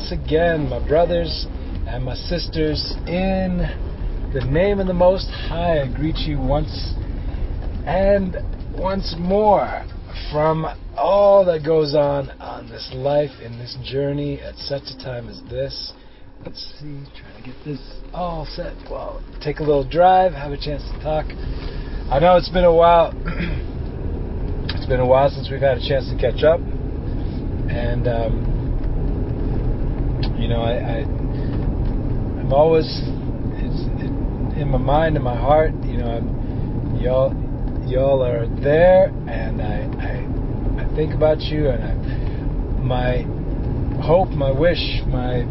once again, my brothers and my sisters, in the name of the Most High, I greet you once more from all that goes on this life, in this journey, at such a time as this. Let's see, trying to get this all set. Well, take a little drive, have a chance to talk. I know it's been a while. It's been a while since we've had a chance to catch up. And, I'm always, in my mind and my heart, y'all are there, and I think about you, and my hope, my wish, my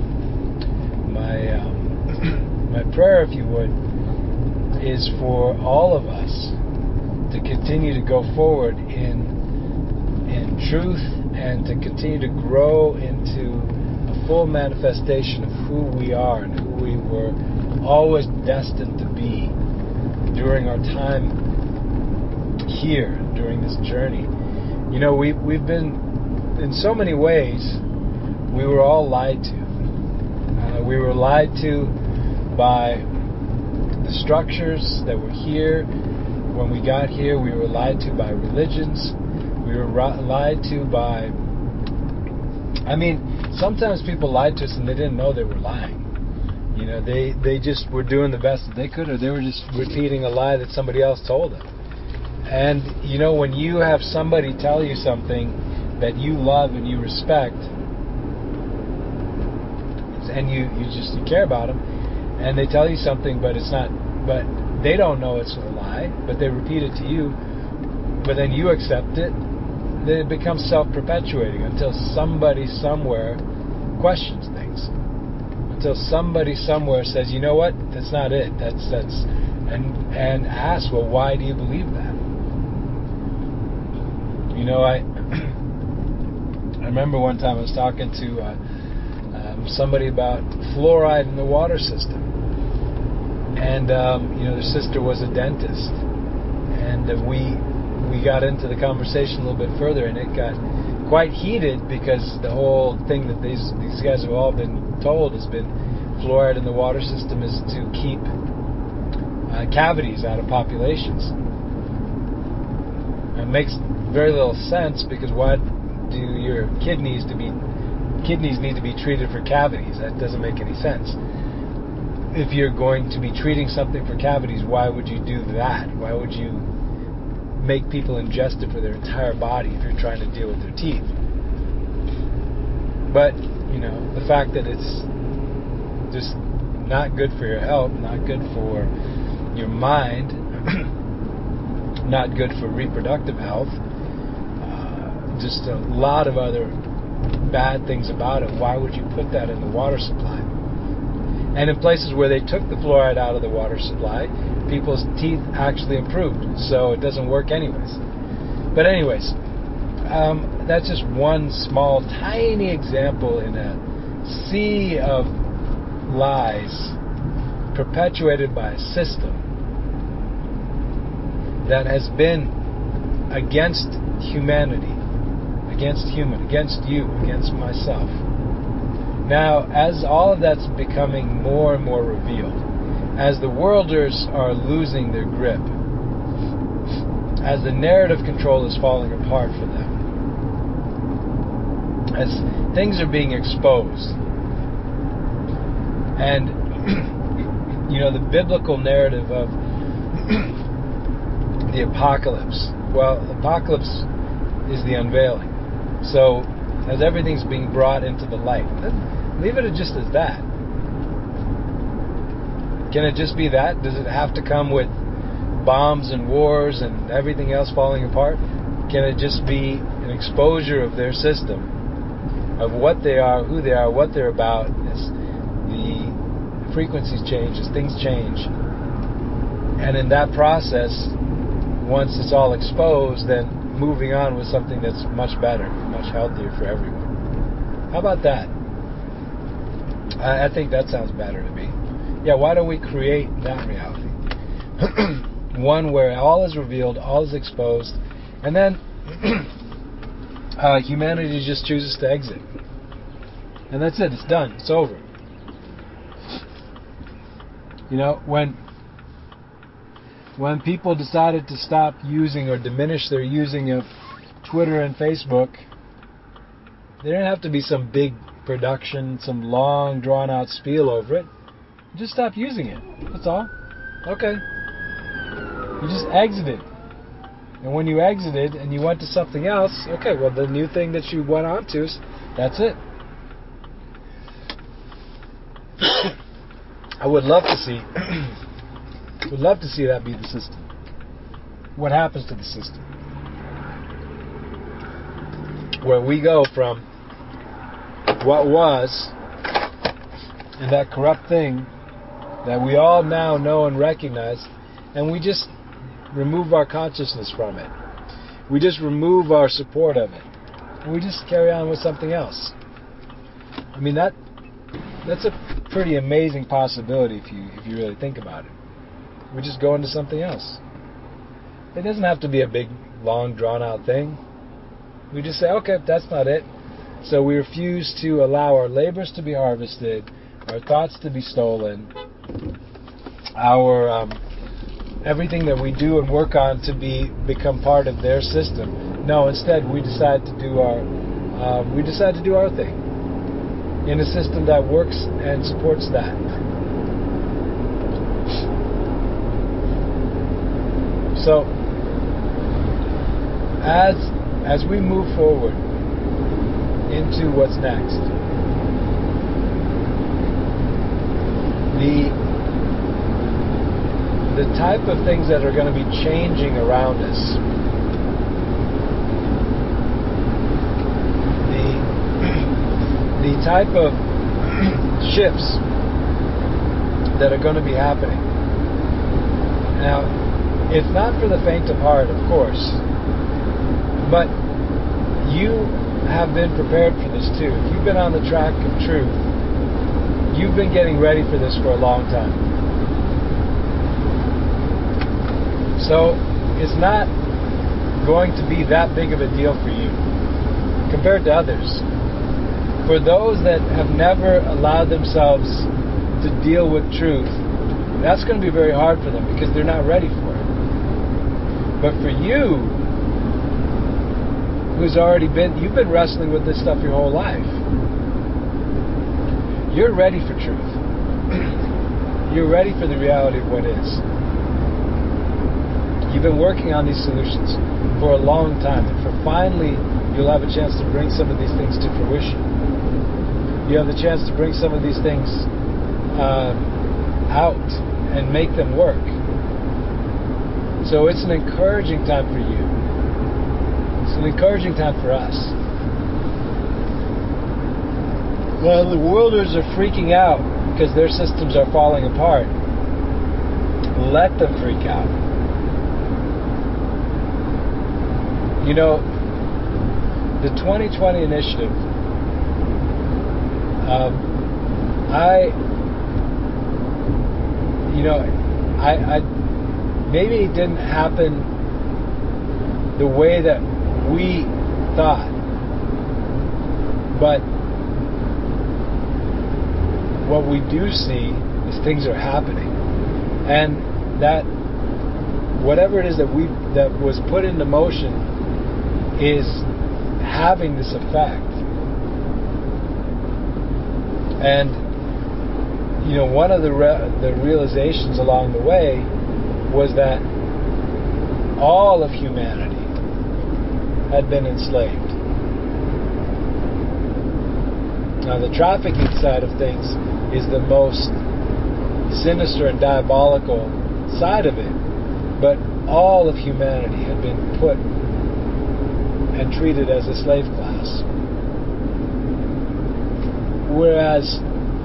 prayer, if you would, is for all of us to continue to go forward in truth, and to continue to grow into a full manifestation of who we are and who we were always destined to be during our time here, during this journey. We've been, in so many ways, we were all lied to. We were lied to by the structures that were here. When we got here, we were lied to by religions. We were lied to by... sometimes people lied to us and they didn't know they were lying. They just were doing the best that they could, or they were just repeating a lie that somebody else told them. And, when you have somebody tell you something that you love and you respect, and you care about them, and they tell you something, but they don't know it's a lie, but they repeat it to you, but then you accept it, then it becomes self-perpetuating until somebody somewhere questions things. Until somebody somewhere says, you know what, that's not it. And ask, well, why do you believe that? I remember one time I was talking to somebody about fluoride in the water system. And, their sister was a dentist. And we got into the conversation a little bit further, and it got quite heated because the whole thing that these guys have all been told has been fluoride in the water system is to keep cavities out of populations. It makes very little sense, because why do your kidneys need to be treated for cavities? That doesn't make any sense. If you're going to be treating something for cavities, why would you do that? Why would you make people ingest it for their entire body if you're trying to deal with their teeth? But, the fact that it's just not good for your health, not good for your mind, not good for reproductive health, just a lot of other bad things about it. Why would you put that in the water supply? And in places where they took the fluoride out of the water supply, people's teeth actually improved. So it doesn't work anyways. But anyways, that's just one small, tiny example in a sea of lies perpetuated by a system that has been against humanity, against you, against myself. Now, as all of that's becoming more and more revealed, as the worlders are losing their grip, as the narrative control is falling apart for them, as things are being exposed, and the biblical narrative of the apocalypse. Well, the apocalypse is the unveiling. So, as everything's being brought into the light, leave it just as that. Can it just be that? Does it have to come with bombs and wars and everything else falling apart? Can it just be an exposure of their system, of what they are, who they are, what they're about, as the frequencies change, as things change? And in that process, once it's all exposed, then moving on with something that's much better, much healthier for everyone. How about that? I think that sounds better to me. Yeah, why don't we create that reality? One where all is revealed, all is exposed, and then humanity just chooses to exit. And that's it. It's done. It's over. You know, when people decided to stop using or diminish their using of Twitter and Facebook, there didn't have to be some big production, some long drawn out spiel over it. You just stopped using it. That's all. Okay. You just exited. And when you exited and you went to something else, okay, well, the new thing that you went on to, that's it. I would love to see that be the system. What happens to the system? Where we go from what was and that corrupt thing that we all now know and recognize, and we just remove our consciousness from it. We just remove our support of it. And we just carry on with something else. I mean, that's a pretty amazing possibility if you really think about it. We just go into something else. It doesn't have to be a big, long, drawn-out thing. We just say, okay, that's not it. So we refuse to allow our labors to be harvested, our thoughts to be stolen, our everything that we do and work on to become part of their system. No, instead we decide to do our thing in a system that works and supports that. So as we move forward into what's next, the type of things that are going to be changing around us, the type of shifts that are going to be happening. Now, it's not for the faint of heart, of course, but you have been prepared for this too. If you've been on the track of truth, you've been getting ready for this for a long time. So it's not going to be that big of a deal for you compared to others. For those that have never allowed themselves to deal with truth, that's going to be very hard for them because they're not ready for it. But for you, you've been wrestling with this stuff your whole life. You're ready for truth. You're ready for the reality of what is. You've been working on these solutions for a long time, and for finally you'll have a chance to bring some of these things to fruition. You have the chance to bring some of these things out and make them work. So it's an encouraging time for you. It's an encouraging time for us. While the worlders are freaking out because their systems are falling apart, let them freak out. You know, the 2020 initiative, maybe it didn't happen the way that we thought, but what we do see is things are happening, and that whatever it is that was put into motion is having this effect. And one of the realizations along the way was that all of humanity had been enslaved. Now, the trafficking side of things is the most sinister and diabolical side of it, but all of humanity had been put and treated as a slave class. Whereas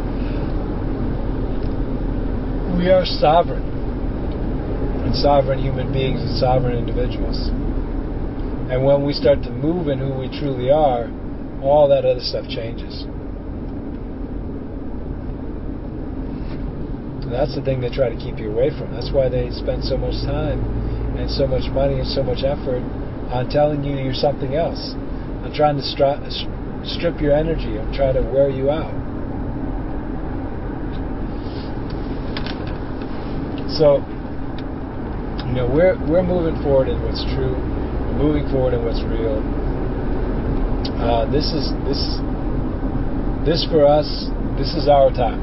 we are sovereign, and sovereign human beings and sovereign individuals. And when we start to move in who we truly are, all that other stuff changes. And that's the thing they try to keep you away from. That's why they spend so much time and so much money and so much effort on telling you you're something else, on trying to strip your energy and try to wear you out. So, we're moving forward in what's true. We're moving forward in what's real. This for us. This is our time.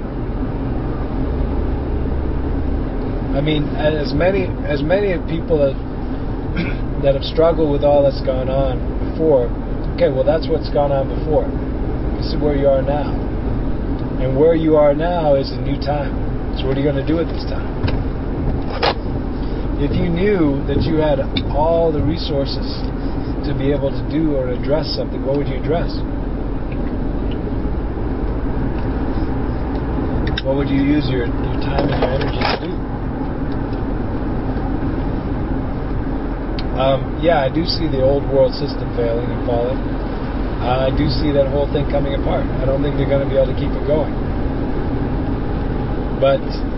I mean, as many people that have struggled with all that's gone on before. Okay, well, that's what's gone on before. This is where you are now, and where you are now is a new time. So, what are you going to do at this time? If you knew that you had all the resources to be able to do or address something, what would you address? What would you use your time and your energy to do? I do see the old world system failing and falling. I do see that whole thing coming apart. I don't think they're going to be able to keep it going. But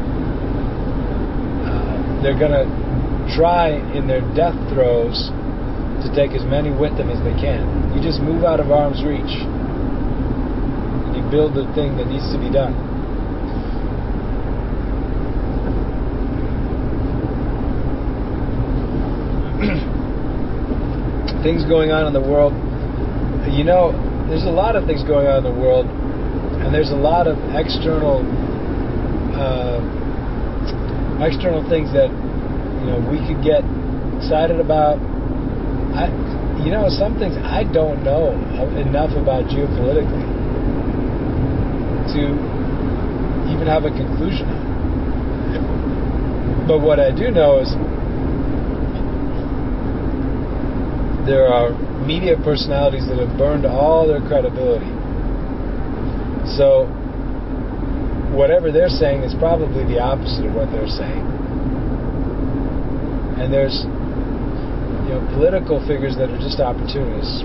they're going to try in their death throes to take as many with them as they can. You just move out of arm's reach and you build the thing that needs to be done. Things going on in the world. There's a lot of things going on in the world, and there's a lot of external things that we could get excited about. Some things I don't know enough about geopolitically to even have a conclusion on. But what I do know is there are media personalities that have burned all their credibility. So whatever they're saying is probably the opposite of what they're saying. And there's political figures that are just opportunists.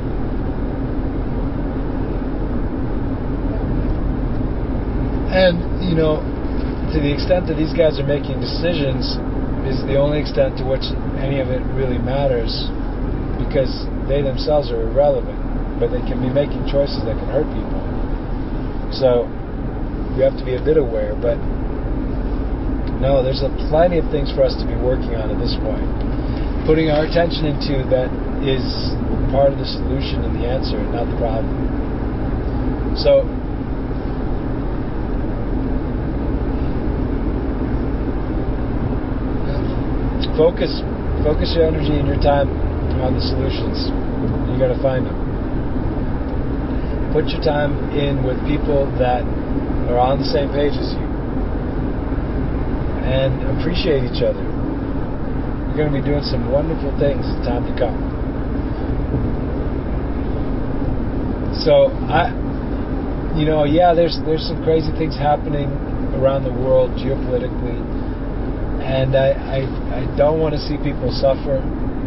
And to the extent that these guys are making decisions is the only extent to which any of it really matters, because they themselves are irrelevant, but they can be making choices that can hurt people. So we have to be a bit aware, but no, there's plenty of things for us to be working on at this point. Putting our attention into that is part of the solution and the answer, not the problem. So focus your energy and your time on the solutions. You got to find them. Put your time in with people that are on the same page as you, and appreciate each other. You're going to be doing some wonderful things in time to come. So there's some crazy things happening around the world geopolitically, and I don't want to see people suffer.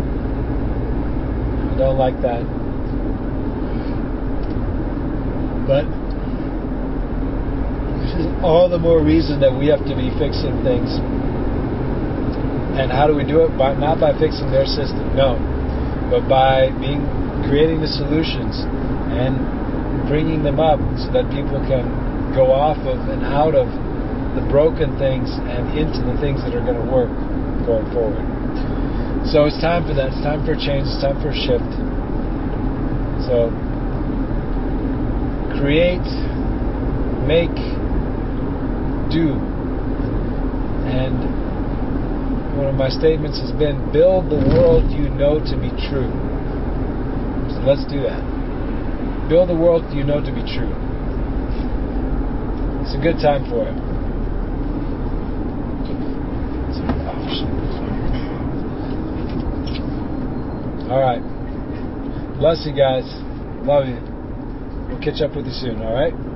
I don't like that. But this is all the more reason that we have to be fixing things. And how do we do it? Not by fixing their system, no, but by creating the solutions and bringing them up so that people can go off of and out of the broken things and into the things that are going to work going forward. So it's time for that. It's time for a change. It's time for a shift. So create, make, do. And one of my statements has been, build the world you know to be true. So let's do that. Build the world you know to be true. It's a good time for it. All right. Bless you guys. Love you. We'll catch up with you soon, all right?